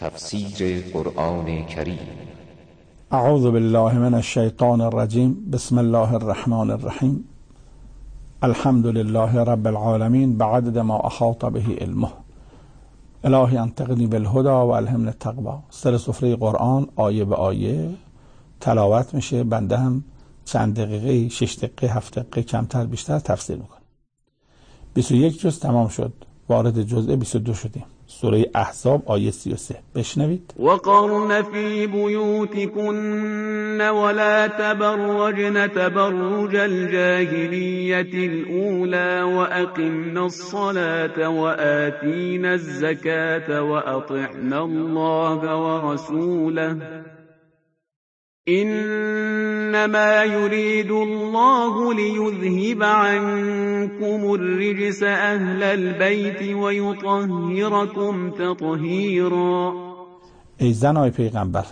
تفسیر قرآن کریم. اعوذ بالله من الشیطان الرجیم. بسم الله الرحمن الرحیم. الحمد لله رب العالمین بعدد ما احاط به علمه. الهی انطقنی بالهدى و الهمنی التقوی. سر سفره قرآن آیه به آیه تلاوت میشه، بنده هم چند دقیقه، 6 دقیقه، 7 دقیقه کمتر بیشتر تفسیر میکنم. 21 جز تمام شد، وارد جزء 22 شدیم. سوره احزاب آیه 33. بشنوید. وقرن فی بیوتکن ولا تبرجن تبرج الجاهلیة الأولى وأقمنا الصلاة وآتینا الزکاة وأطعنا الله ورسوله انما يريد الله ليذهب عنكم الرجس اهل البيت ويطهركم تطهيرا. ای زنای پیغمبر،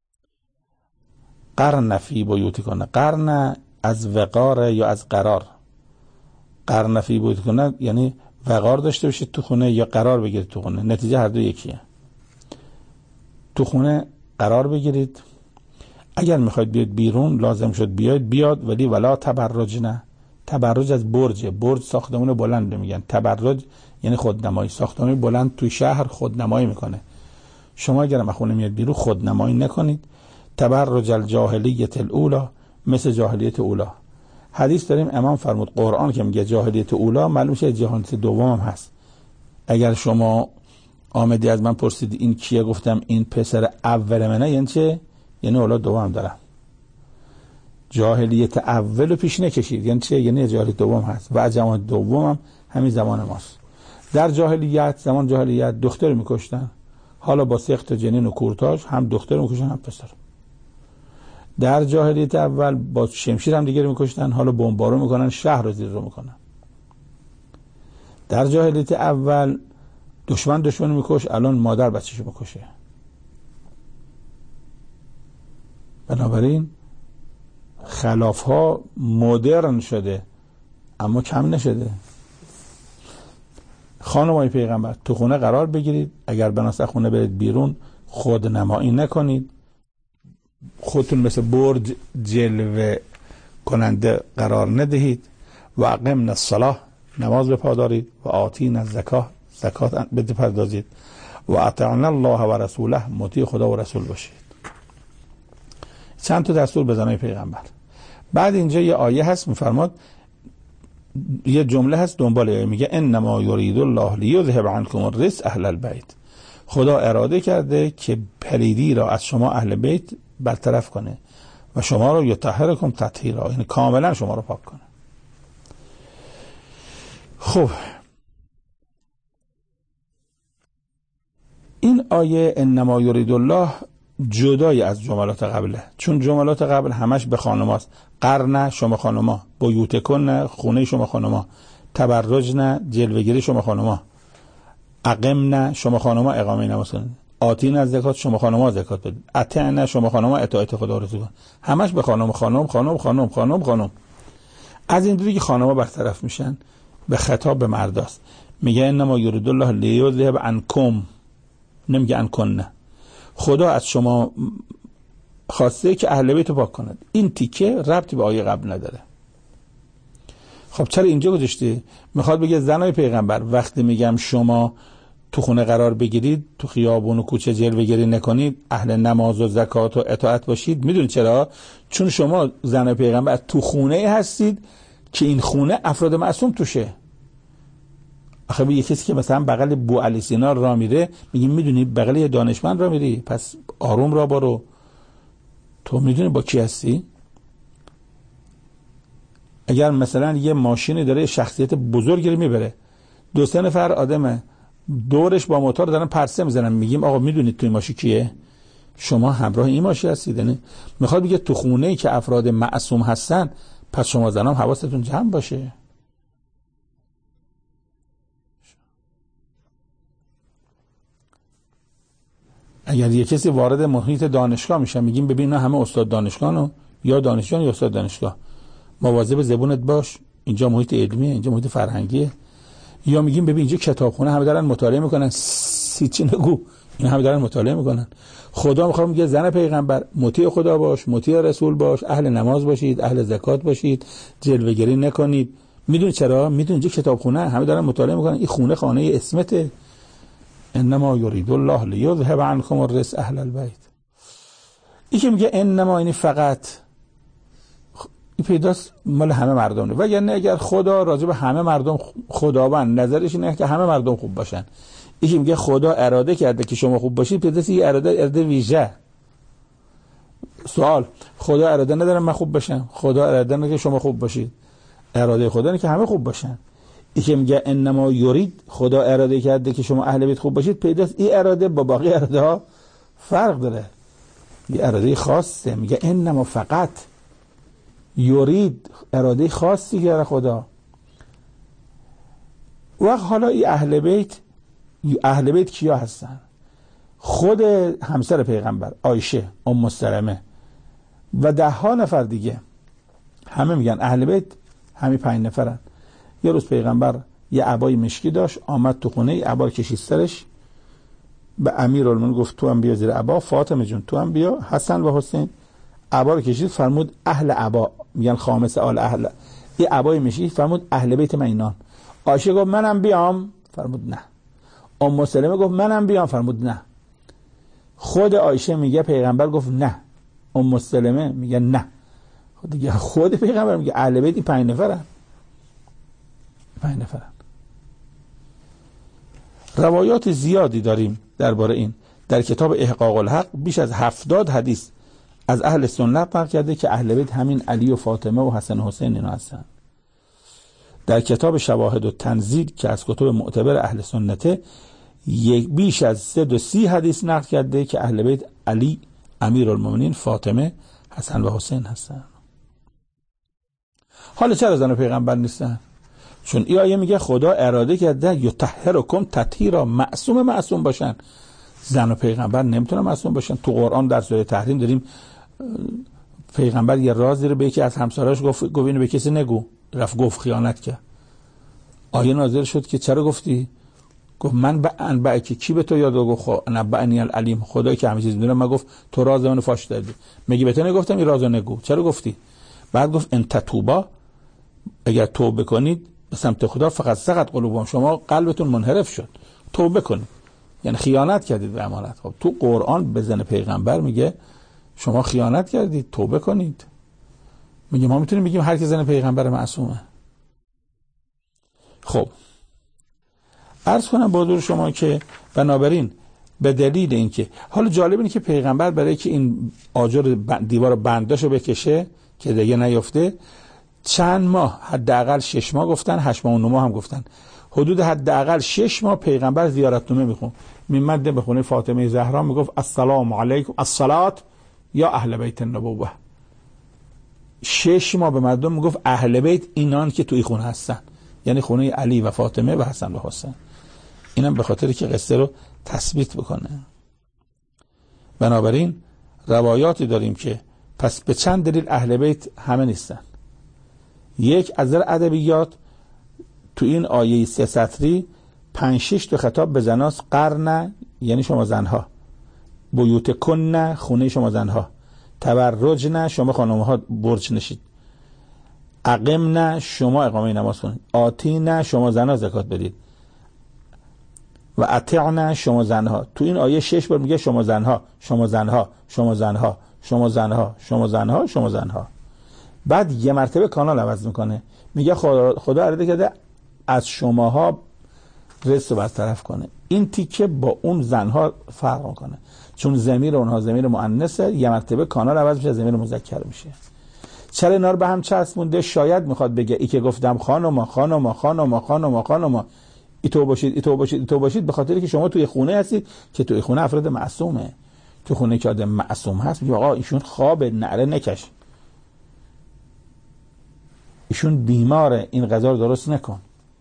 قرن فی بیوتکن. قرن از وقار یا از قرار. قرن فی بیوتکن یعنی وقار داشته باشید تو خونه یا قرار بگیرید تو خونه، نتیجه هر دو یکیه. تو خونه قرار بگیرید، اگر میخواید بیاید بیرون لازم شد بیاد، ولی ولا تبرج نه. تبرج از برج ساختمان بلند میگن. تبرج یعنی خودنمایی. ساختمان بلند توی شهر خودنمایی میکنه. شما اگر از خونه میاد بیرون خودنمایی نکنید. تبرج الجاهلیة الاولی، مثل جاهلیت اولا. حدیث داریم امام فرمود قرآن که میگه جاهلیت اولا، معلوم شه جاهلیت دوم هم هست. اگر شما آمدی از من پرسید این کیه، گفتم این پسر اول منه، یعنی چه؟ یعنی اولاد دوم دارم. جاهلیت اول رو پیش نکشید. یعنی چه؟ یعنی جاهلیت دوم هست و زمان دوم هم همین زمان ماست. در زمان جاهلیت دختر میکشتن، حالا با سخت جنین و کورتاژ هم دختر میکشتن هم پسر. در جاهلیت اول با شمشیر هم دیگه میکشتن، حالا بمبارو میکنن، شهر رو زیر رو میکنن. در جاهلیت اول دشمن میکش، الان مادر بچه‌شو میکشه. بنابراین خلاف ها مدرن شده اما کم نشده. خانمای پیغمبر، تو خونه قرار بگیرید، اگر بناس خونه برید بیرون خودنمایی نکنید، خودتون مثل برج جلوه کننده قرار ندهید. و اقمنا الصلاة، نماز بپادارید. و آتینا الزکاة، زکات بپردازید. و اطعنا الله و رسوله، مطیع خدا و رسول باشید. چند تا دستور بزنای پیغمبر. بعد اینجا یه آیه هست میفرماد، یه جمله هست دنبال آیه، میگه انما یرید الله لیذهب عنکم الرجس اهل البیت. خدا اراده کرده که پلیدی را از شما اهل بیت برطرف کنه و شما رو یطهرکم تطهیرا، یعنی کاملا شما رو پاک کنه. خب این آیه انما یرید الله جدای از جملات قبله، چون جملات قبل همش به خانماست. قرن شما خانما، بیوتکن خونه شما خانما، تبرجن جلوگیری شما خانما، اقمن شما خانما اقامه نماز کنید، آتین از زکات شما خانما زکات بدید، اطعن شما خانما اطاعت خدا و رسول. همش به خانم. از این دیگه خانما برطرف میشن، به خطاب به مرداست. میگه انما یرید الله لیذهب عنکم، نمیگه عنکن. خدا از شما خواسته که اهل بیت رو پاک کند. این تیکه ربطی به آیه قبل نداره. خب چرا اینجا گذاشته؟ میخواد بگه زنای پیغمبر، وقتی میگم شما تو خونه قرار بگیرید، تو خیابون و کوچه جلوه‌گری نکنید، اهل نماز و زکات و اطاعت باشید. میدونید چرا؟ چون شما زنای پیغمبر تو خونه هستید که این خونه افراد معصوم توشه. آخه یه کسی که مثلا بغل بو علی سینا را میره، میگیم میدونی بغل یه دانشمند را میری، پس آروم را برو. تو میدونی با کی هستی؟ اگر مثلا یه ماشینی داره شخصیت بزرگی میبره، 2-3 نفر آدمه دورش با موتور دارن پرسه میزنن، میگیم آقا میدونید توی ماشین کیه؟ شما همراه این ماشین هستید. یعنی میخواد بگه تو خونه‌ای که افراد معصوم هستن، پس شما زنام حواستون جمع باشه. اگر یه کسی وارد محیط دانشگاه میشه، میگیم ببین همه استاد دانشگاهن، یا دانشجویان یا استاد دانشگاه، مواظب زبونت باش، اینجا محیط علمیه، اینجا محیط فرهنگیه. یا میگیم ببین اینجا کتابخونه، همه دارن مطالعه میکنن، چی نگو، این همه دارن مطالعه میکنن. خدا میخواد میگه زن پیغمبر مطیع خدا باش، مطیع رسول باش، اهل نماز باشید، اهل زکات باشید، جلوه‌گری نکنید. میدونی چرا؟ میدونی اینجا کتابخونه همه دارن مطالعه میکنن. این خانه اسمته. انما یرید الله لیذهب عنکم الرجس اهل البیت. این که میگه انما، یعنی فقط، این پیداست مال همه مردمه. وگرنه اگر خدا راجع به همه مردم خداوند نظرش اینه که همه مردم خوب باشن، این که میگه خدا اراده کرده که شما خوب باشید، پیداست این اراده ویژه. سوال: خدا اراده نداره من خوب باشم؟ خدا اراده نداره که شما خوب باشید. اراده خدا اینه که همه خوب باشن. این که میگه انما یرید، خدا اراده کرده که شما اهل بیت خوب باشید، پیداست این اراده با باقی اراده ها فرق داره. یه اراده خاصه. میگه انما، فقط، یرید، اراده خاصی داره خدا. و حالا این اهل بیت کیا هستن؟ خود همسر پیغمبر عایشه، ام سلمه و 10 نفر دیگه، همه میگن اهل بیت. همین 5 نفرن. یه روز پیغمبر یه عبای مشکی داشت، آمد تو خونه، عبا کشید سرش، به امیرالمومنین گفت تو هم بیا زیر عبا، فاطمه جون تو هم بیا، حسن و حسین. عبا رو کشید، فرمود اهل عبا، میگن خامس آل اهل. یه عبای مشکی، فرمود اهل بیت من اینان. عایشه گفت منم بیام، فرمود نه. ام سلمه گفت منم بیام، فرمود نه. خود عایشه میگه پیغمبر گفت نه. ام سلمه میگه نه. دیگه خود پیغمبر میگه اهل بیت 5 نفرن. 5 نفرن. روایات زیادی داریم درباره این. در کتاب احقاق الحق بیش از 70 حدیث از اهل سنت نقل کرده که اهل بیت همین علی و فاطمه و حسن و حسین اینا هستن. در کتاب شواهد و تنزیل که از کتب معتبر اهل سنته، بیش از 130 حدیث نقل کرده که اهل بیت علی، امیرالمومنین، فاطمه، حسن و حسین هستن. حالا چرا زن پیغمبر نیستن؟ چون این آیه میگه خدا اراده کرده یطهرکم تطهیرا، معصوم باشن. زن و پیغمبر نمیتونن معصوم باشن. تو قرآن در سوره تحریم داریم پیغمبر یه رازی رو به یکی از همسراش گفت اینو به کسی نگو، رفت گفت، خیانت کرد. آیه نازل شد که چرا گفتی؟ گفت من به که کی به تو یاد گفت نبعنی العلیم، خدایی که همه چیز میدونه. من گفت تو راز منو فاش دادی. میگی به تو نگفتم این رازو نگو، چرا گفتی؟ بعد گفت ان تتوبا، اگر توبه کنید به سمت خدا، فقط سقط قلوبهم، شما قلبتون منحرف شد، توبه کنید. یعنی خیانت کردید به امانت. خب تو قرآن به زن پیغمبر میگه شما خیانت کردید، توبه کنید. میگه ما میتونیم بگیم هر کی زن پیغمبر معصومه. خب عرض کنم با حضور شما که بنابراین به دلیل اینکه حالا جالب اینه که پیغمبر برای که این آجر دیوار بنداشو بکشه که دیگه نیفته، چند ماه، حداقل 6 ماه گفتن، 8 ماه و 9 ماه هم گفتن، حدود حداقل 6 ماه پیغمبر زیارتنامه میخون. میمد به خونه فاطمه زهرا میگفت السلام علیکم الصلاة یا اهل بیت النبوه. 6 ماه به مردم میگفت اهل بیت اینان که توی خونه هستن، یعنی خونه علی و فاطمه و حسن و حسین. اینم به خاطری که قصه رو تثبیت بکنه. بنابراین روایاتی داریم که پس به چند دلیل اهل بیت همه نیستن. یک، از نظر ادبیات تو این آیه 3 سطری 5-6 تا خطاب به زناست. قرن یعنی شما زنها، بیوتکن خونه شما زنها، تبرجن شما خانم‌ها برج نشید، اقمن شما اقامه نماز کنید، آتین شما زنها زکات بدید و اطعن شما زنها. تو این آیه 6 بار میگه شما زنها، شما زنها، شما زنها، شما زنها، شما زنها، شما زنها. بعد یه مرتبه کانال عوض میکنه، میگه خدا اراده کرده از شماها رزق برطرف کنه. این تیکه با اون زنها فرق میکنه، چون ضمیر اونها ضمیر مؤنثه، یه مرتبه کانال عوض میشه، ضمیر مذکر میشه. چرا اینا رو به هم چسبونده؟ شاید میخواد بگه ای که گفتم خانم خانم خانم خانم خانم ایتو باشید ایتو باشید ایتو باشید، به خاطری که شما توی خونه هستید که توی خونه افراد معصومه. تو خونه که آدم معصوم هست میگه آقا ایشون خواب نعره نکش، ایشون بیماره این غذا رو درست نکن،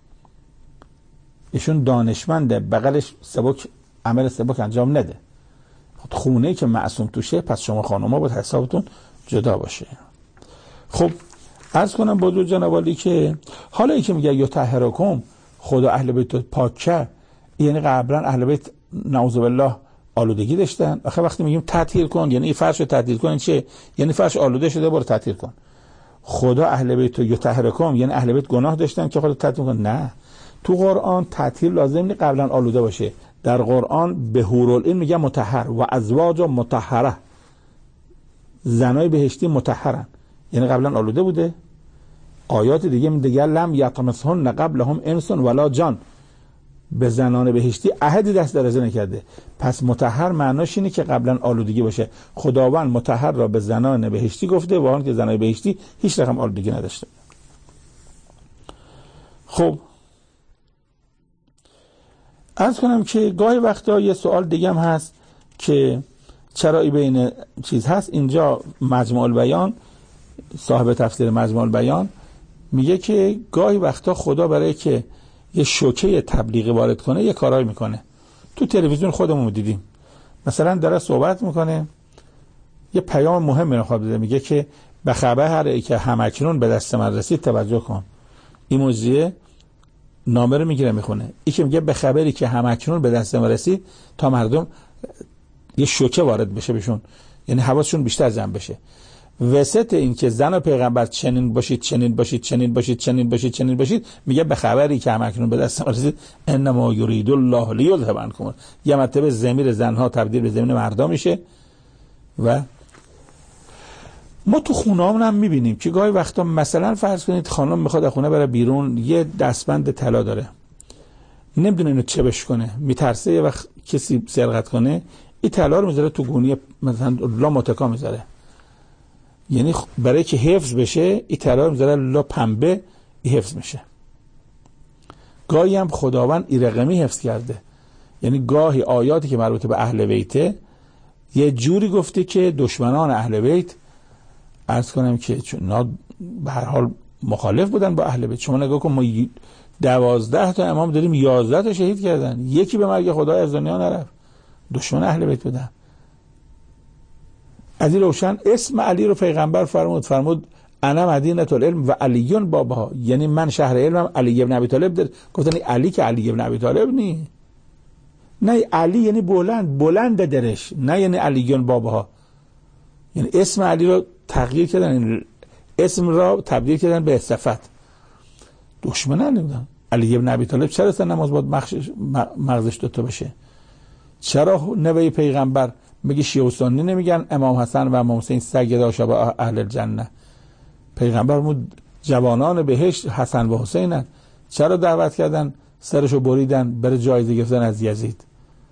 ایشون دانشمنده بغلش سبک عمل سبک انجام نده. خونه که معصوم توشه، پس شما خانوما باید حسابتون جدا باشه. خب عرض کنم با دو جنابالی که حالا ای که میگه یطهرکم، خدا اهل بیت پاکه، یعنی قبلا اهل بیت نعوذ بالله آلودگی داشتن. آخه وقتی میگیم تطهیر کن یعنی این فرش رو تطهیر کن چه؟ یعنی فرش آلوده شده برو تطهیر کن. خدا اهل بیت رو یطهرکم یعنی اهل بیت گناه داشتن که خدا تطهیر کن؟ نه. تو قرآن تطهیر لازم نیست قبلا آلوده باشه. در قرآن به حورالعین میگه مطهر و ازواج مطهره، زنای بهشتی مطهرن یعنی قبلا آلوده بوده. آیات دیگه میگه لم یطمثهن قبلهم انس ولا جان، به زنان بهشتی عهدی دست درازی نکرده. پس مطهر معناش اینه که قبلا آلودگی باشه. خداوند مطهر را به زنان بهشتی گفته و آن که زنان بهشتی هیچ رقم آلودگی نداشته. خب عرض کنم که گاهی وقتا یه سوال دیگه هم هست که چرا بین چیز هست. اینجا مجموع البیان، صاحب تفسیر مجموع البیان میگه که گاهی وقتا خدا برای که یه شوکه تبلیغی وارد کنه یه کارایی میکنه. تو تلویزیون خودمون دیدیم، مثلا داره صحبت میکنه یه پیام مهم میخواد بده، میگه که به خبری که همکنون به دست من رسید توجه کن. این موضوع نامه رو میگیره میخونه. این که میگه به خبری که همکنون به دست من رسید تا مردم یه شوکه وارد بشه بهشون، یعنی حواسشون بیشتر جمع بشه. وسط این که زن و پیغمبر چنین باشید چنین باشید چنین باشید چنین باشید چنین باشید، میگه به خبری که همکنون به دست ما رسید انما یرید الله لیذهب عنکم. یه مرتبه ضمیر زنها تبدیل به ضمیر مردا میشه. و ما تو خونه‌مون هم میبینیم که گاهی وقتا مثلا فرض کنید خانم میخواد از خونه بره بیرون، یه دستبند طلا داره، نمیدونه اینو چه بش کنه، میترسه یه وقت کسی سرقت کنه، این طلا رو میذاره تو گونی مثلا لا متکا میذاره، یعنی برای که حفظ بشه این طلا رو میذاره لا پنبه، این حفظ میشه. گاهی هم خداوند این رقمی حفظ کرده، یعنی گاهی آیاتی که مربوط به اهل بیته یه جوری گفته که دشمنان اهل بیت عرض کنم که چون به هر حال مخالف بودن با اهل بیت. شما نگاه کن ما 12 تا امام داریم 11 تا شهید کردن، یکی به مرگ خدا از دنیا نرفت، دشمن اهل بیت بودن. از این روشن اسم علی رو پیغمبر فرمود انا مدینه العلم و علیون بابها، یعنی من شهر علمم. علی ابن ابی طالب گفتن علی که علی ابن ابی طالب نی، نه علی یعنی بلند درش، نه یعنی علیون بابها. یعنی اسم علی رو تغییر کردن، اسم را تبدیل کردن به صفت. دشمنان نمیدن. علی ابن ابی طالب چرا اصلا نماز باید مغزش دوتا بشه؟ چرا نوه پیغمبر میگه شیعه و سنی نمیگن امام حسن و امام حسین سیدا شباب اهل الجنه؟ پیغمبر جوانان بهشت حسن و حسینن، چرا دعوت کردن سرشو بریدن بره جایزه گرفتن از یزید؟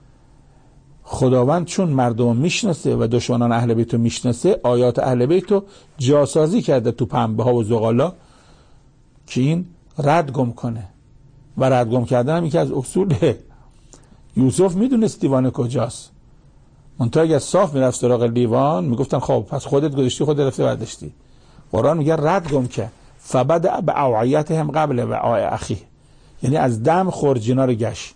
خداوند چون مردم میشناسه و دشمنان اهل بیت رو میشناسه، آیات اهل بیت رو جاسازی کرده تو پنبه ها و زغالا که این ردگم کنه. و ردگم کردن هم یکی از اصوله. یوسف میدونست دیوان کجاست، منتها اگر صاف میرفت سراغ لیوان میگفتن خب پس خودت گذاشتی خودت رفته برداشتی. قرآن میگه ردگم که فبدأ بأوعیتهم قبل وعاء اخیه، یعنی از دم خورجینا رو گشت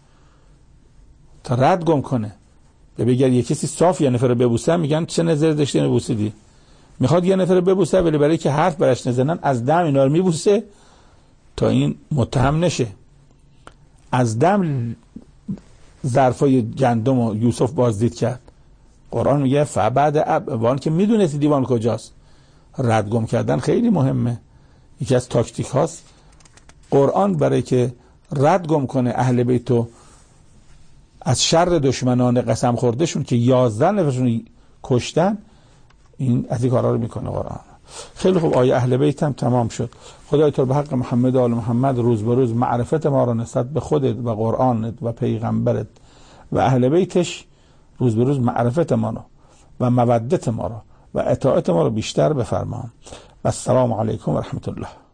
تا ردگم کنه. بگه یه کسی صاف یه نفر رو ببوسه میگن چه نظر داشتی اینو بوسیدی؟ میخواد یه نفر رو ببوسه ولی برای که حرف برش نزنن از دم اینا رو میبوسه تا این متهم نشه. از دم ظرفای گندم و یوسف بازدید کرد. قرآن میگه فبعد وان که میدونستی دیوان کجاست. ردگم کردن خیلی مهمه، یکی از تاکتیک هاست قرآن برای که ردگم کنه اهل بیتو از شر دشمنان قسم خوردهشون که 11 نفرشون کشتن. این از این کارا رو میکنه قرآن. خیلی خوب، آیه اهل بیت هم تمام شد. خدای تو به حق محمد و آل محمد روز به روز معرفت ما رو نسبت به خودت و قرآنت و پیغمبرت و اهل بیتش روز به روز معرفت ما رو و مودت ما رو و اطاعت ما رو بیشتر بفرما. و السلام علیکم و رحمت الله.